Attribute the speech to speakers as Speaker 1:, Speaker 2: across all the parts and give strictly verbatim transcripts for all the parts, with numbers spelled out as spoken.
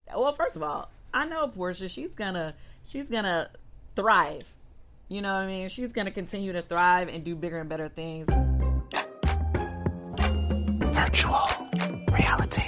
Speaker 1: Well, first of all, I know Portia. She's gonna she's gonna thrive. You know what I mean? She's gonna continue to thrive and do bigger and better things.
Speaker 2: Virtual reality.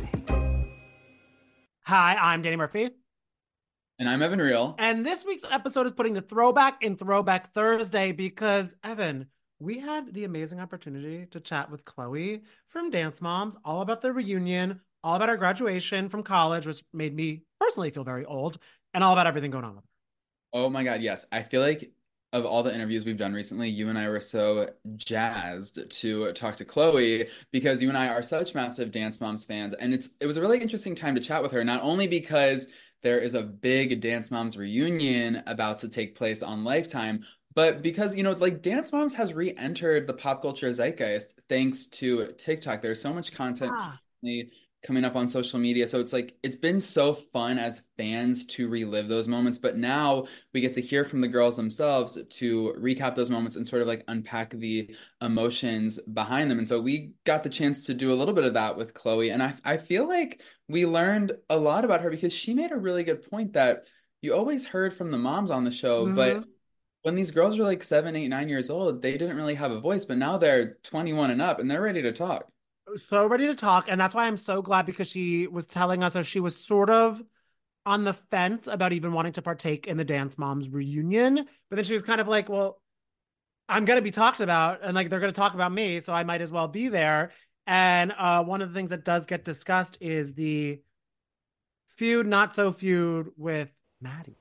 Speaker 2: Hi, I'm Danny Murphy.
Speaker 3: And I'm Evan Real.
Speaker 2: And this week's episode is putting the throwback in Throwback Thursday because, Evan, we had the amazing opportunity to chat with Chloe from Dance Moms, all about the reunion, all about our graduation from college, which made me personally feel very old, and all about everything going on with her.
Speaker 3: Oh my God, yes. I feel like of all the interviews we've done recently, you and I were so jazzed to talk to Chloe because you and I are such massive Dance Moms fans. And it's it was a really interesting time to chat with her, not only because there is a big Dance Moms reunion about to take place on Lifetime, but because, you know, like Dance Moms has re-entered the pop culture zeitgeist thanks to TikTok. There's so much content
Speaker 2: Ah,
Speaker 3: coming up on social media. So it's like it's been so fun as fans to relive those moments, but now we get to hear from the girls themselves to recap those moments and sort of like unpack the emotions behind them. And so we got the chance to do a little bit of that with Chloe. And I I feel like we learned a lot about her because she made a really good point that you always heard from the moms on the show, but
Speaker 2: mm-hmm.
Speaker 3: when these girls were like seven, eight, nine years old, they didn't really have a voice, but now they're twenty-one and up and they're ready to talk.
Speaker 2: So ready to talk. And that's why I'm so glad because she was telling us how she was sort of on the fence about even wanting to partake in the Dance Moms reunion. But then she was kind of like, well, I'm going to be talked about and like they're going to talk about me. So I might as well be there. And uh, one of the things that does get discussed is the feud, not so feud with Maddie.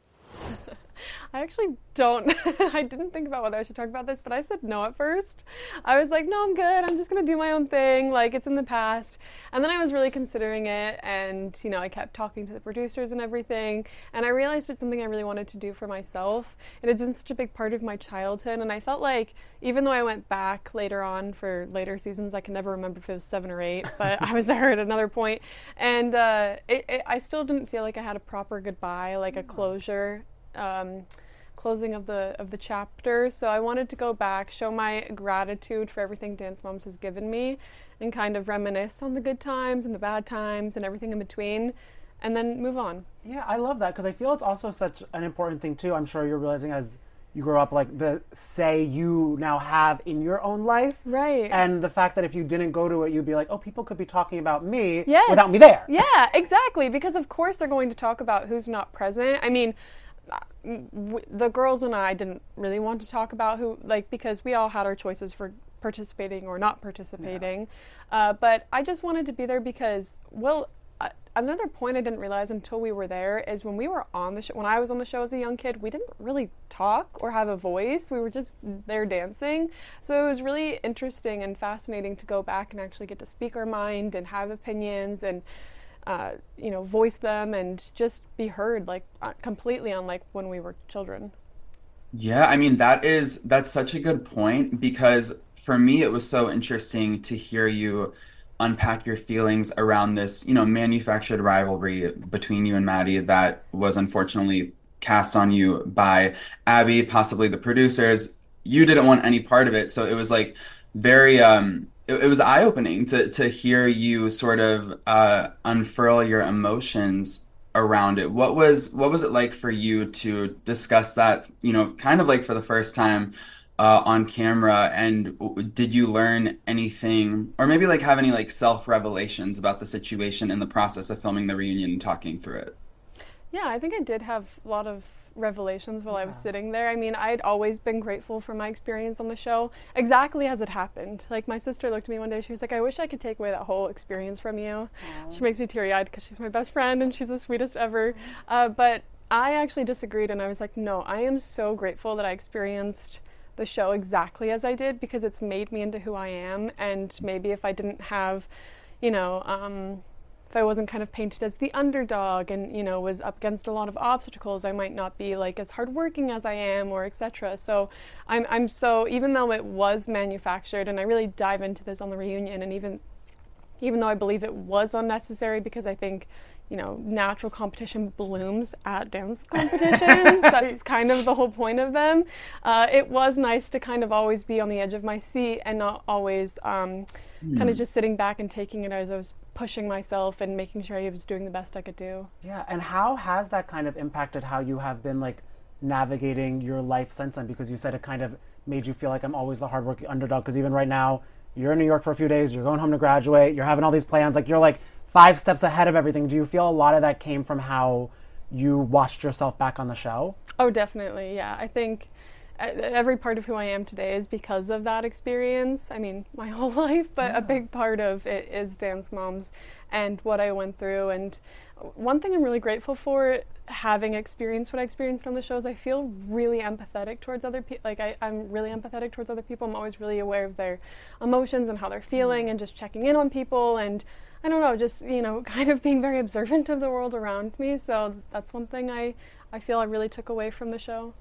Speaker 4: I actually don't. I didn't think about whether I should talk about this, but I said no at first. I was like, no, I'm good. I'm just going to do my own thing. Like, it's in the past. And then I was really considering it. And, you know, I kept talking to the producers and everything. And I realized it's something I really wanted to do for myself. It had been such a big part of my childhood. And I felt like, even though I went back later on for later seasons, I can never remember if it was seven or eight, but I was there at another point. And uh, it, it, I still didn't feel like I had a proper goodbye, like a closure. Um, closing of the of the chapter. So I wanted to go back, show my gratitude for everything Dance Moms has given me, and kind of reminisce on the good times and the bad times and everything in between, and then move on.
Speaker 2: Yeah, I love that because I feel it's also such an important thing too. I'm sure you're realizing as you grow up, like the say you now have in your own life.
Speaker 4: Right.
Speaker 2: And the fact that if you didn't go to it, you'd be like, oh, people could be talking about me
Speaker 4: Yes.
Speaker 2: without me there.
Speaker 4: Yeah, exactly. Because of course they're going to talk about who's not present. I mean, the girls and I didn't really want to talk about who, like, because we all had our choices for participating or not participating. Yeah. Uh, but I just wanted to be there because, well, uh, another point I didn't realize until we were there is when we were on the show, when I was on the show as a young kid, we didn't really talk or have a voice. We were just there dancing. So it was really interesting and fascinating to go back and actually get to speak our mind and have opinions and Uh, you know, voice them and just be heard, like uh, completely unlike when we were children.
Speaker 3: Yeah, I mean that is that's such a good point because for me it was so interesting to hear you unpack your feelings around this, you know, manufactured rivalry between you and Maddie that was unfortunately cast on you by Abby, possibly the producers. You didn't want any part of it, so it was like very um it, it was eye-opening to to hear you sort of uh unfurl your emotions around it. What was what was it like for you to discuss that, you know, kind of like for the first time uh, on camera? And w- did you learn anything, or maybe like have any like self-revelations about the situation in the process of filming the reunion and talking through it?
Speaker 4: Yeah, I think I did have a lot of revelations while I was
Speaker 2: Yeah.
Speaker 4: sitting there. I mean, I'd always been grateful for my experience on the show, exactly as it happened. Like, my sister looked at me one day, she was like, I wish I could take away that whole experience from you. Aww. She makes me teary-eyed because she's my best friend and she's the sweetest ever. Uh, but I actually disagreed and I was like, no, I am so grateful that I experienced the show exactly as I did because it's made me into who I am. And maybe if I didn't have, you know, um, if I wasn't kind of painted as the underdog and, you know, was up against a lot of obstacles, I might not be like as hardworking as I am or et cetera. So I'm I'm so, even though it was manufactured, and I really dive into this on the reunion, and even even though I believe it was unnecessary because I think, you know, natural competition blooms at dance competitions. That's kind of the whole point of them. Uh, it was nice to kind of always be on the edge of my seat and not always um, kind of
Speaker 3: Hmm.
Speaker 4: just sitting back and taking it as I was pushing myself and making sure I was doing the best I could do.
Speaker 2: Yeah, and how has that kind of impacted how you have been like navigating your life since then? Because you said it kind of made you feel like I'm always the hardworking underdog. Because even right now, you're in New York for a few days, you're going home to graduate, you're having all these plans, like you're like five steps ahead of everything. Do you feel a lot of that came from how you watched yourself back on the show?
Speaker 4: Oh, definitely. Yeah. I think uh, every part of who I am today is because of that experience. I mean, my whole life, but a big part of it is Dance Moms and what I went through. And one thing I'm really grateful for, having experienced what I experienced on the show, is I feel really empathetic towards other people. Like I, I'm really empathetic towards other people. I'm always really aware of their emotions and how they're feeling and just checking in on people. And I don't know, just, you know, kind of being very observant of the world around me. So that's one thing I, I feel I really took away from the show.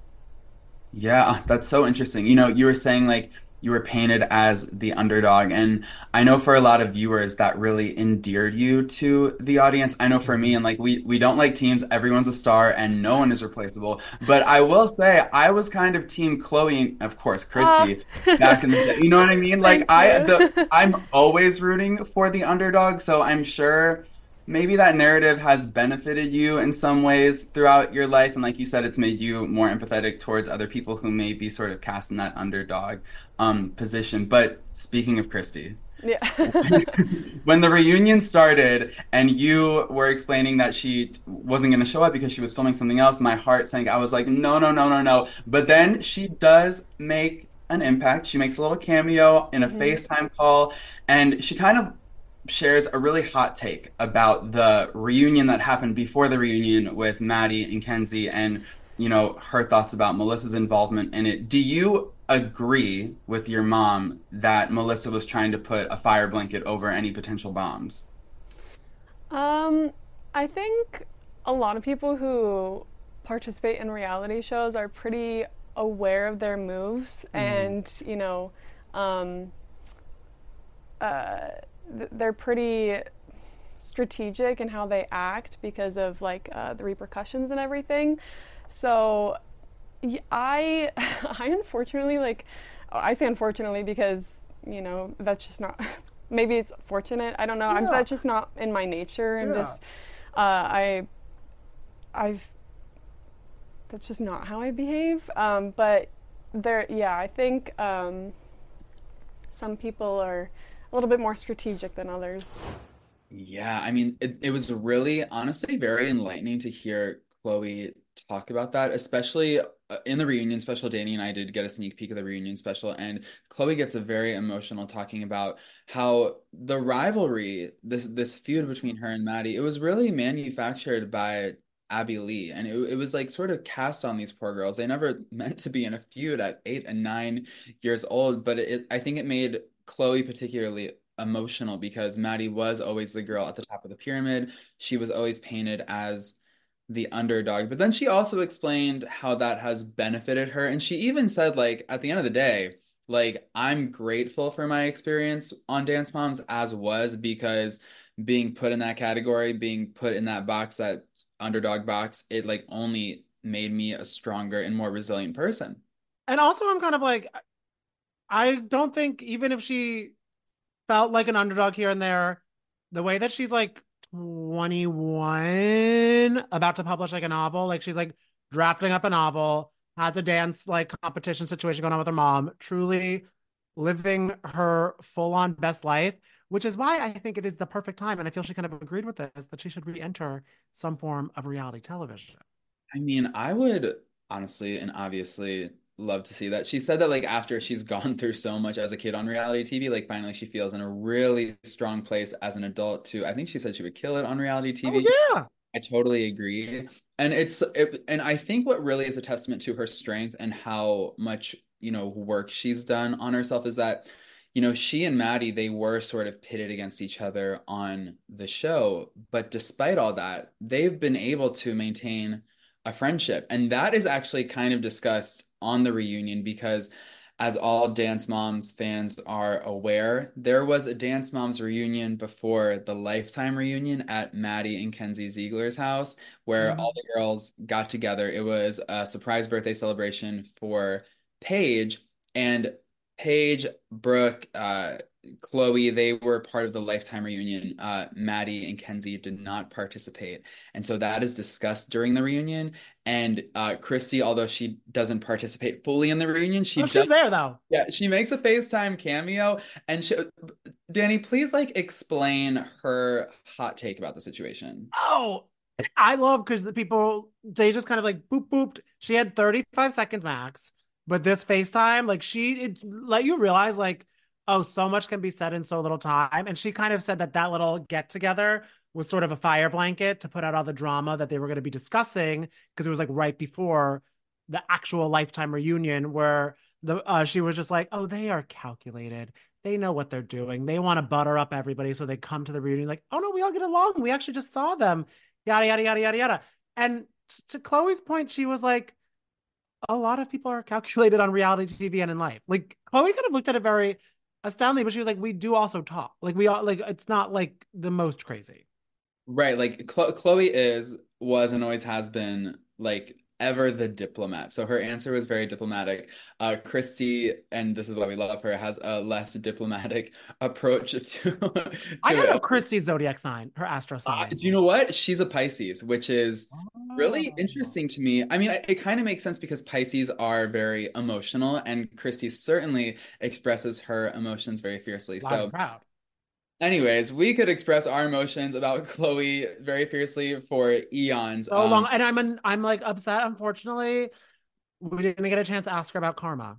Speaker 3: Yeah, that's so interesting. You know, you were saying like you were painted as the underdog, and I know for a lot of viewers that really endeared you to the audience. I know for me, and like we we don't like teams, everyone's a star and no one is replaceable. But I will say I was kind of team Chloe, and of course
Speaker 4: Ah,
Speaker 3: Christy back in the day. You know what I mean? Like
Speaker 4: thank
Speaker 3: I the
Speaker 4: you.
Speaker 3: I'm always rooting for the underdog, so I'm sure maybe that narrative has benefited you in some ways throughout your life. And like you said, it's made you more empathetic towards other people who may be sort of cast in that underdog um, position. But speaking of Christy,
Speaker 4: Yeah.
Speaker 3: when the reunion started and you were explaining that she wasn't going to show up because she was filming something else, my heart sank. I was like, no, no, no, no, no. But then she does make an impact. She makes a little cameo in a
Speaker 4: Mhm.
Speaker 3: FaceTime call, and she kind of shares a really hot take about the reunion that happened before the reunion with Maddie and Kenzie, and you know her thoughts about Melissa's involvement in it. Do you agree with your mom that Melissa was trying to put a fire blanket over any potential bombs?
Speaker 4: Um, I think a lot of people who participate in reality shows are pretty aware of their moves,
Speaker 2: Mm-hmm.
Speaker 4: and you know, um, uh, th- they're pretty strategic in how they act because of like uh, the repercussions and everything. So y- I, I unfortunately like, I say unfortunately because you know that's just not. Maybe it's fortunate. I don't know. I'm
Speaker 2: Yeah,
Speaker 4: that's just not in my nature, and
Speaker 2: yeah.
Speaker 4: just uh, I, I've that's just not how I behave. Um, but there, yeah, I think um, some people are a little bit more strategic than others.
Speaker 3: Yeah, I mean, it, it was really, honestly, very enlightening to hear Chloe talk about that, especially uh, in the reunion special. Danny and I did get a sneak peek of the reunion special, and Chloe gets a very emotional talking about how the rivalry, this this feud between her and Maddie, it was really manufactured by Abby Lee, and it, it was like sort of cast on these poor girls. They never meant to be in a feud at eight and nine years old, but it, I think it made Chloe particularly emotional because Maddie was always the girl at the top of the pyramid. She was always painted as the underdog. But then she also explained how that has benefited her. And she even said, like, at the end of the day, like, I'm grateful for my experience on Dance Moms as was because being put in that category, being put in that box, that underdog box, it like only made me a stronger and more resilient person.
Speaker 2: And also, I'm kind of like, I don't think even if she felt like an underdog here and there, the way that she's like twenty-one, about to publish like a novel, like she's like drafting up a novel, has a dance like competition situation going on with her mom, truly living her full on best life, which is why I think it is the perfect time. And I feel she kind of agreed with this that she should re enter some form of reality television.
Speaker 3: I mean, I would honestly and obviously love to see that. She said that like after she's gone through so much as a kid on reality T V, like finally she feels in a really strong place as an adult too. I think she said she would kill it on reality
Speaker 2: Oh,
Speaker 3: T V.
Speaker 2: yeah.
Speaker 3: I totally agree. And it's it, and I think what really is a testament to her strength and how much, you know, work she's done on herself is that, you know, she and Maddie, they were sort of pitted against each other on the show, but despite all that, they've been able to maintain a friendship. And that is actually kind of discussed on the reunion because as all Dance Moms fans are aware, there was a Dance Moms reunion before the Lifetime reunion at Maddie and Kenzie Ziegler's house, where all
Speaker 2: Mhm.
Speaker 3: the girls got together. It was a surprise birthday celebration for Paige, and Paige, Brooke, uh, Chloe, they were part of the Lifetime reunion. Uh, Maddie and Kenzie did not participate. And so that is discussed during the reunion. And uh, Christy, although she doesn't participate fully in the reunion, she
Speaker 2: Oh, she's
Speaker 3: does.
Speaker 2: there though.
Speaker 3: Yeah, she makes a FaceTime cameo. And she, Danny, please like explain her hot take about the situation.
Speaker 2: Oh, I love because the people they just kind of like boop booped. She had thirty-five seconds max, but this FaceTime, like she it let you realize like, oh, so much can be said in so little time. And she kind of said that that little get together was sort of a fire blanket to put out all the drama that they were going to be discussing because it was like right before the actual Lifetime reunion where the uh, she was just like, oh, they are calculated. They know what they're doing. They want to butter up everybody so they come to the reunion like, oh no, we all get along. We actually just saw them. Yada yada yada yada yada. And to Chloe's point, she was like, a lot of people are calculated on reality T V and in life. Like Chloe kind of looked at it very astoundingly, but she was like, we do also talk. Like we all like it's not like the most crazy.
Speaker 3: Right, like Chlo Chloe is, was, and always has been like ever the diplomat. So her answer was very diplomatic. Uh, Christy, and this is why we love her, has a less diplomatic approach to to
Speaker 2: I don't know
Speaker 3: it.
Speaker 2: Christy's zodiac sign, her astro
Speaker 3: Uh,
Speaker 2: sign.
Speaker 3: do you know what? She's a Pisces, which is really
Speaker 2: Oh.
Speaker 3: interesting to me. I mean, it, it kind of makes sense because Pisces are very emotional, and Christy certainly expresses her emotions very fiercely.
Speaker 2: Loud
Speaker 3: So
Speaker 2: and proud.
Speaker 3: anyways, we could express our emotions about Chloe very fiercely for eons.
Speaker 2: So long.
Speaker 3: Um,
Speaker 2: And I'm an, I'm like upset, unfortunately. We didn't get a chance to ask her about karma.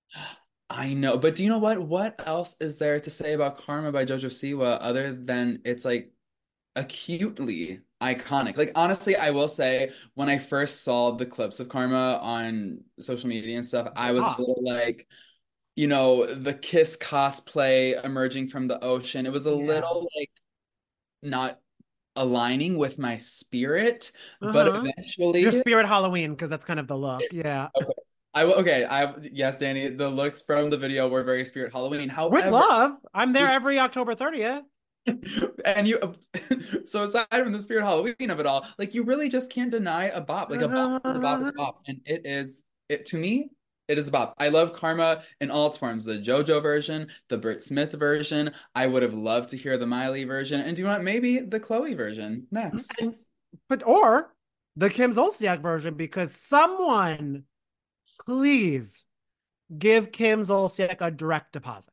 Speaker 3: I know, but do you know what? What else is there to say about Karma by JoJo Siwa other than it's like acutely iconic? Like honestly, I will say when I first saw the clips of Karma on social media and stuff, I was a
Speaker 2: Ah,
Speaker 3: little like, you know, the Kiss cosplay emerging from the ocean. It was a
Speaker 2: yeah.
Speaker 3: little like not aligning with my spirit, but
Speaker 2: Uh-huh. Your
Speaker 3: eventually
Speaker 2: spirit Halloween, because that's kind of the look. Yeah.
Speaker 3: okay. I will okay, I yes, Danny, the looks from the video were very Spirit Halloween.
Speaker 2: With
Speaker 3: However,
Speaker 2: love. I'm there every October thirtieth.
Speaker 3: and you so aside from the Spirit Halloween of it all, like you really just can't deny a bop. Like a bop is a bop is a bop. And it is it to me, it is a bop. I love Karma in all its forms, the JoJo version, the Britt Smith version. I would have loved to hear the Miley version. And do you know what? Maybe the Chloe version next.
Speaker 2: And but or the Kim Zolciak version, because someone please give Kim Zolciak a direct deposit.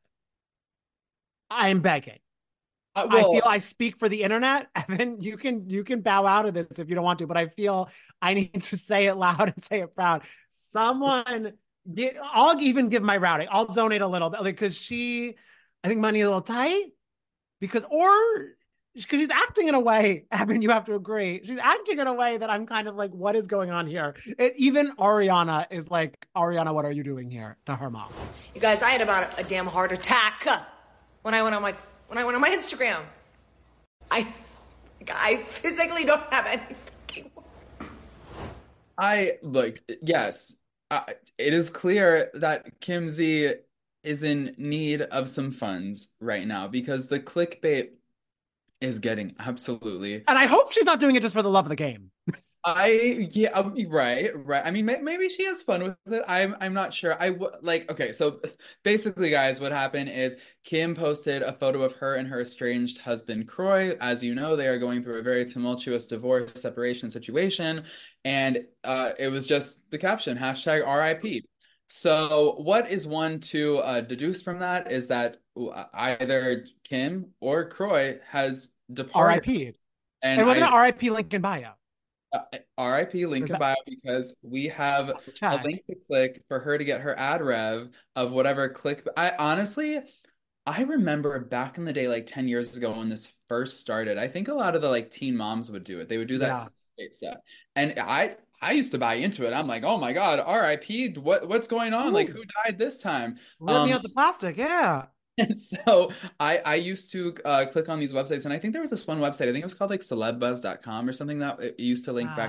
Speaker 2: I'm begging.
Speaker 3: Uh,
Speaker 2: I feel
Speaker 3: well,
Speaker 2: I speak for the internet. Evan, you can you can bow out of this if you don't want to, but I feel I need to say it loud and say it proud. Someone, get, I'll even give my routing. I'll donate a little bit because she, I think money a little tight because or because she's acting in a way. Evan, you have to agree. She's acting in a way that I'm kind of like, what is going on here? It, even Ariana is like, Ariana, what are you doing here? To her mom.
Speaker 5: You guys, I had about a, a damn heart attack when I went on my when I went on my Instagram. I I physically don't have any fucking words.
Speaker 3: I like yes. Uh, it is clear that Kim Z is in need of some funds right now because the clickbait is getting absolutely.
Speaker 2: And I hope she's not doing it just for the love of the game.
Speaker 3: I yeah um, right right. I mean may, maybe she has fun with it. I'm I'm not sure. I w like okay. So basically, guys, what happened is Kim posted a photo of her and her estranged husband Croy. As you know, they are going through a very tumultuous divorce separation situation, and uh, it was just the caption hashtag R I P. So what is one to uh, deduce from that is that either Kim or Croy has departed,
Speaker 2: R I P.
Speaker 3: and
Speaker 2: And wasn't
Speaker 3: I
Speaker 2: it R I P Lincoln bio?
Speaker 3: uh, R I P link
Speaker 2: Is
Speaker 3: in
Speaker 2: that
Speaker 3: bio because we have a
Speaker 2: check?
Speaker 3: link to click for her to get her ad rev of whatever click. I honestly, I remember back in the day, like ten years ago when this first started, I think a lot of the like teen moms would do it. They would do that
Speaker 2: Yeah.
Speaker 3: clickbait stuff. And I I used to buy into it. I'm like, oh my God, R I P, what what's going on? Like
Speaker 2: Ooh,
Speaker 3: who died this time?
Speaker 2: rip me
Speaker 3: Um,
Speaker 2: out the plastic. Yeah.
Speaker 3: and so I I used to uh, click on these websites, and I think there was this one website. I think it was called like celeb buzz dot com or something that it used to link back to
Speaker 2: Ah.
Speaker 3: social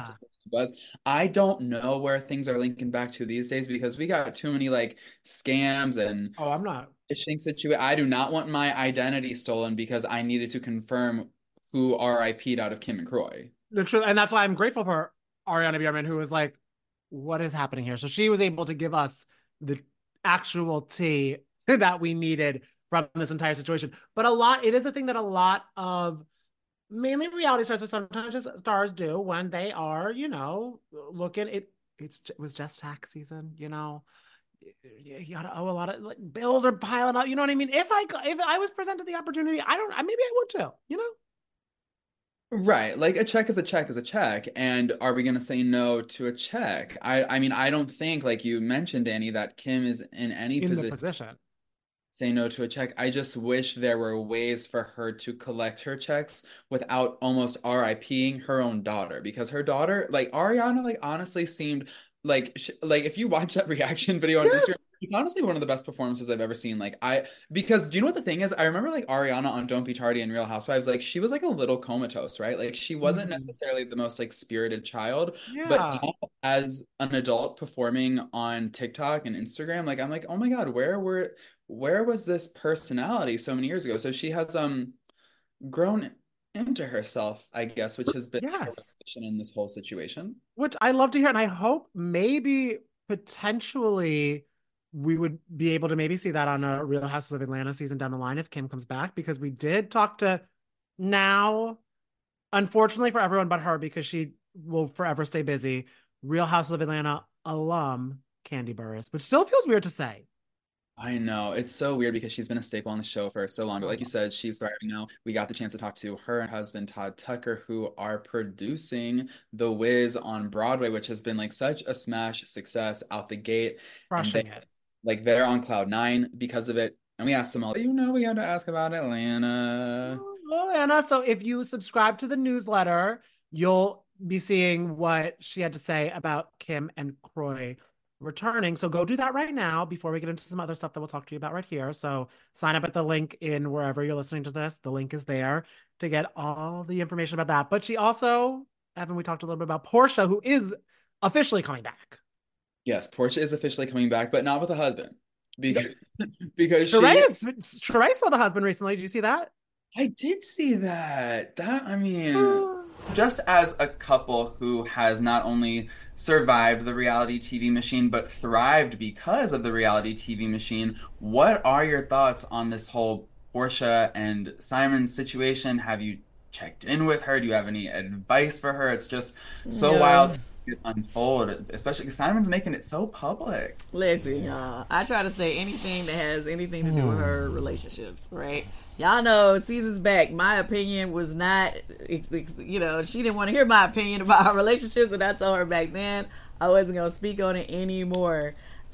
Speaker 3: was. I don't know where things are linking back to these days because we got too many like scams and
Speaker 2: Oh, I'm not.
Speaker 3: phishing situation. I do not want my identity stolen because I needed to confirm who R I P'd out of Kim and Croy.
Speaker 2: The truth, and that's why I'm grateful for Ariana Bierman, who was like, "What is happening here?" So she was able to give us the actual tea that we needed from this entire situation. But a lot, it is a thing that a lot of mainly reality stars, but sometimes just stars do when they are, you know, looking. It it's it was just tax season, you know. You, you gotta owe a lot of like bills are piling up. You know what I mean? If I if I was presented the opportunity, I don't. Maybe I would too. You know.
Speaker 3: Right. Like a check is a check is a check. And are we going to say no to a check? I I mean, I don't think, like you mentioned, Danny, that Kim is in any
Speaker 2: In the
Speaker 3: position
Speaker 2: position.
Speaker 3: say no to a check. I just wish there were ways for her to collect her checks without almost RIPing her own daughter, because her daughter, like Ariana, like honestly seemed like sh like if you watch that reaction video on
Speaker 2: Yes.
Speaker 3: Instagram, it's honestly one of the best performances I've ever seen. Like I, because do you know what the thing is? I remember like Ariana on Don't Be Tardy and Real Housewives, like she was like a little comatose, right? Like she wasn't
Speaker 2: Mhm.
Speaker 3: necessarily the most like spirited child, but
Speaker 2: Yeah.
Speaker 3: now as an adult performing on TikTok and Instagram, like I'm like, oh my God, where were where was this personality so many years ago? So she has um grown into herself, I guess, which has been like a
Speaker 2: Yes.
Speaker 3: revelation in this whole situation.
Speaker 2: Which I love to hear, and I hope maybe potentially we would be able to maybe see that on a Real Houses of Atlanta season down the line if Kim comes back, because we did talk to now, unfortunately for everyone but her, because she will forever stay busy, Real Houses of Atlanta alum Candy Burris, which still feels weird to say.
Speaker 3: I know. It's so weird because she's been a staple on the show for so long. But like you said, she's thriving now. We got the chance to talk to her and husband, Todd Tucker, who are producing The Wiz on Broadway, which has been like such a smash success out the gate. And
Speaker 2: Crushing
Speaker 3: they,
Speaker 2: it.
Speaker 3: like they're on cloud nine because of it. And we asked them all, you know, we had to ask about Atlanta.
Speaker 2: Well, Anna, so if you subscribe to the newsletter, you'll be seeing what she had to say about Kim and Croy returning. So go do that right now before we get into some other stuff that we'll talk to you about right here. So sign up at the link in wherever you're listening to this. The link is there to get all the information about that. But she also, Evan, we talked a little bit about Portia, who is officially coming back.
Speaker 3: Yes, Portia is officially coming back, but not with a husband. Because, because
Speaker 2: Sheree,
Speaker 3: she
Speaker 2: is, Sheree saw the husband recently. Did you see that?
Speaker 3: I did see that. That, I mean, just as a couple who has not only survived the reality T V machine, but thrived because of the reality T V machine, what are your thoughts on this whole Portia and Simon situation? Have you checked in with her? Do you have any advice for her? It's just so
Speaker 1: Yeah.
Speaker 3: wild to see it unfold, especially because Simon's making it so public.
Speaker 1: Listen, y'all. I try to say anything that has anything to do with her relationships, right? Y'all know seasons back, my opinion was not, you know, she didn't want to hear my opinion about her relationships, and I told her back then I wasn't going to speak on it anymore.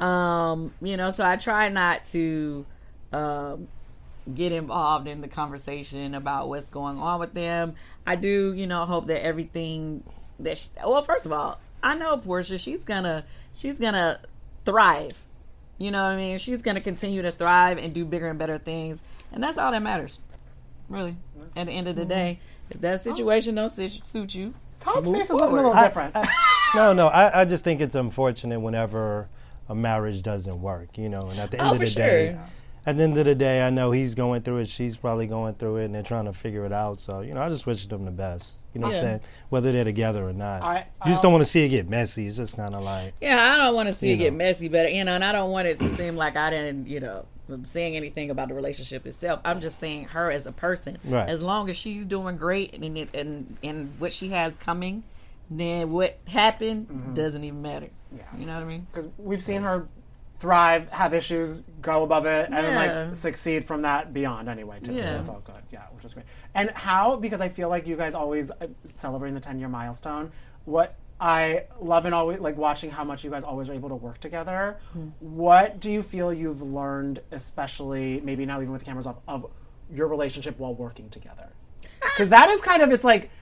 Speaker 1: Um, you know, so I try not to um, get involved in the conversation about what's going on with them. I do, you know, hope that everything that, she, well, first of all, I know Portia, she's gonna, she's gonna thrive. You know what I mean? She's going to continue to thrive and do bigger and better things. And that's all that matters, really. At the end of the day, if that situation don't suit you,
Speaker 2: Todd's
Speaker 1: move
Speaker 2: face is looking a
Speaker 1: forward.
Speaker 2: little different.
Speaker 6: No, no, I, I just think it's unfortunate whenever a marriage doesn't work, you know, and at the end
Speaker 1: Oh,
Speaker 6: of
Speaker 1: for
Speaker 6: the day,
Speaker 1: sure.
Speaker 6: at the end of the day, I know he's going through it, she's probably going through it, and they're trying to figure it out. So, you know, I just wish them the best, you know what
Speaker 1: Yeah.
Speaker 6: I'm saying, whether they're together or not.
Speaker 2: I-
Speaker 6: you just don't want to see it get messy. It's just kind of like,
Speaker 1: Yeah, I don't want to see
Speaker 6: You
Speaker 1: it get
Speaker 6: know.
Speaker 1: messy, but, you know, and I don't want it to seem like I didn't, you know, saying anything about the relationship itself. I'm just saying her as a person.
Speaker 6: Right.
Speaker 1: As long as she's doing great and, and, and, and what she has coming, then what happened doesn't even matter.
Speaker 2: Yeah.
Speaker 1: You know what I mean?
Speaker 2: Because we've seen her thrive, have issues, go above it, and then
Speaker 1: Yeah.
Speaker 2: like succeed from that beyond anyway too. So
Speaker 1: Yeah.
Speaker 2: that's all good. Yeah, which is great. And how, because I feel like you guys always uh, celebrating the ten year milestone, what I love and always like watching how much you guys always are able to work together. What do you feel you've learned, especially maybe now even with the cameras off, of your relationship while working together? Because that is kind of, it's like,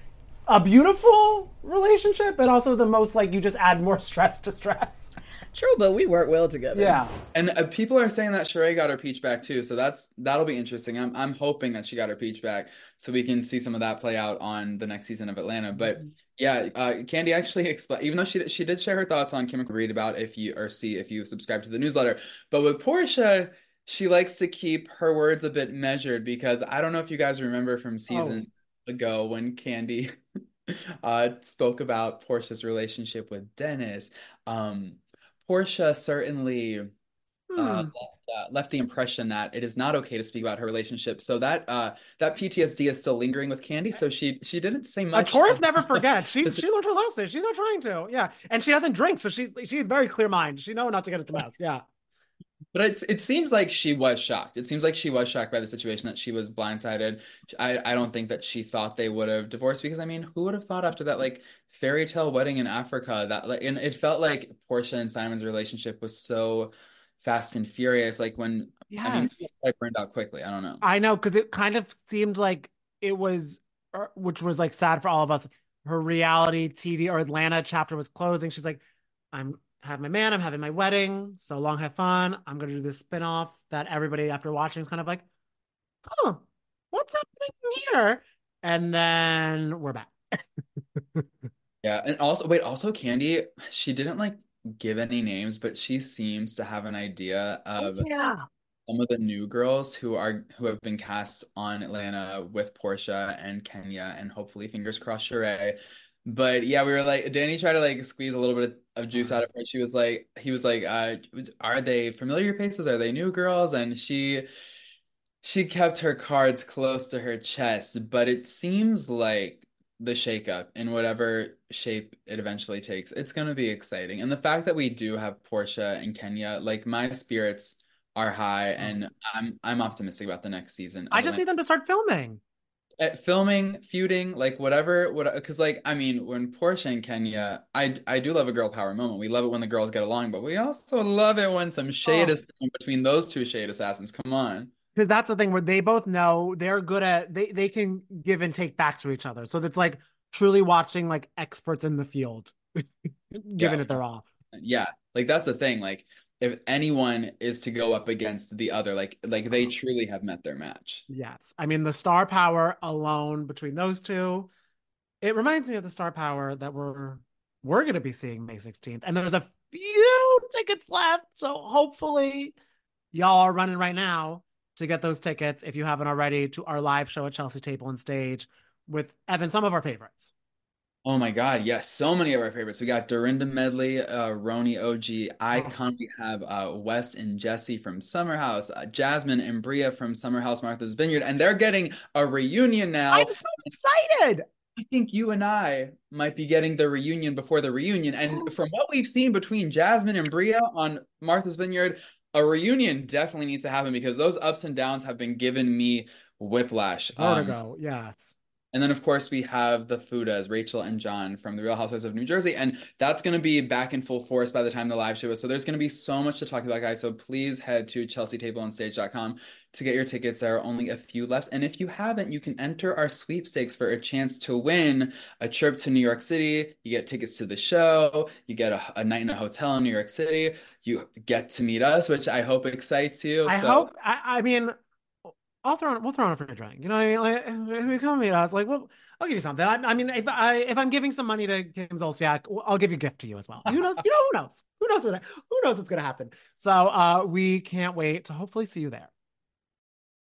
Speaker 2: a beautiful relationship, but also the most like you just add more stress to stress.
Speaker 1: True, but we work well together.
Speaker 2: Yeah.
Speaker 3: And uh, people are saying that Sheree got her peach back too, so that's that'll be interesting. I'm I'm hoping that she got her peach back, so we can see some of that play out on the next season of Atlanta. But yeah, uh, Candy actually explained, even though she she did share her thoughts on Kim and read about if you or see if you subscribe to the newsletter. But with Portia, she likes to keep her words a bit measured because I don't know if you guys remember from seasons ago when Candy uh spoke about Portia's relationship with Dennis. Um, Portia certainly uh,
Speaker 2: Hmm.
Speaker 3: left, uh, left the impression that it is not okay to speak about her relationship. So that uh, that P T S D is still lingering with Candy. So she she didn't say
Speaker 2: A
Speaker 3: much.
Speaker 2: Taurus never forgets. She she learned her lesson. She's not trying to. Yeah, and she doesn't drink, so she's she's very clear minded. She know not to get into mess. Yeah.
Speaker 3: But it's it seems like she was shocked. It seems like she was shocked by the situation, that she was blindsided. I I don't think that she thought they would have divorced, because I mean, who would have thought after that like fairy tale wedding in Africa that like, and it felt like Portia and Simon's relationship was so fast and furious. Like when I mean,
Speaker 2: Yes.
Speaker 3: it burned out quickly. I don't know.
Speaker 2: I know, because it kind of seemed like it was, er, which was like sad for all of us. Her reality T V or Atlanta chapter was closing. She's like, I'm having my man, I'm having my wedding. So long, have fun. I'm going to do this spinoff that everybody after watching is kind of like, huh, what's happening here? And then we're back.
Speaker 3: Yeah, and also wait, also Candy, she didn't like give any names, but she seems to have an idea of
Speaker 2: Yeah.
Speaker 3: some of the new girls who are who have been cast on Atlanta with Portia and Kenya, and hopefully fingers crossed Sheree. But yeah, we were like, Danny tried to like squeeze a little bit of juice out of her. She was like, he was like, uh, are they familiar faces? Are they new girls? And she she kept her cards close to her chest, but it seems like the shakeup in whatever shape it eventually takes, it's going to be exciting. And the fact that we do have Portia and Kenya, like my spirits are high, and I'm I'm optimistic about the next season
Speaker 2: I
Speaker 3: of
Speaker 2: just
Speaker 3: Atlanta.
Speaker 2: need them to start filming.
Speaker 3: At filming, feuding, like whatever, what because like I mean, when Portia and Kenya, I I do love a girl power moment. We love it when the girls get along, but we also love it when some shade
Speaker 2: Oh.
Speaker 3: is thrown between those two shade assassins. Come on.
Speaker 2: Because that's the thing where they both know they're good at they they can give and take back to each other. So it's like truly watching like experts in the field giving
Speaker 3: Yeah.
Speaker 2: it their all.
Speaker 3: Yeah, like that's the thing. Like if anyone is to go up against the other, like like they truly have met their match.
Speaker 2: Yes. I mean the star power alone between those two, it reminds me of the star power that we're we're gonna be seeing May sixteenth. And there's a few tickets left. So hopefully y'all are running right now to get those tickets if you haven't already to our live show at Chelsea Table and Stage with Evan, some of our favorites.
Speaker 3: Oh my God, yes, so many of our favorites. We got Dorinda Medley, uh, Roni O G, Icon. We have uh, West and Jesse from Summer House, uh, Jasmine and Bria from Summer House Martha's Vineyard, and they're getting a reunion now.
Speaker 2: I'm so excited.
Speaker 3: I think you and I might be getting the reunion before the reunion. And from what we've seen between Jasmine and Bria on Martha's Vineyard, a reunion definitely needs to happen because those ups and downs have been giving me whiplash. Um,
Speaker 2: Vertigo, yes.
Speaker 3: and then, of course, we have the Fudas, Rachel and John from The Real Housewives of New Jersey. And that's going to be back in full force by the time the live show is. So there's going to be so much to talk about, guys. So please head to chelsea table and stage dot com to get your tickets. There are only a few left. And if you haven't, you can enter our sweepstakes for a chance to win a trip to New York City. You get tickets to the show. You get a, a night in a hotel in New York City. You get to meet us, which I hope excites you.
Speaker 2: I
Speaker 3: so,
Speaker 2: hope. I, I mean, I'll throw on. We'll throw on a free drink. You know what I mean? Like, if you come meet us, like, well, I'll give you something. I, I mean, if I if I'm giving some money to Kim Zolciak, I'll give you a gift to you as well. Who knows? You know, who knows? Who knows what? Who knows what's gonna happen? So, uh, we can't wait to hopefully see you there.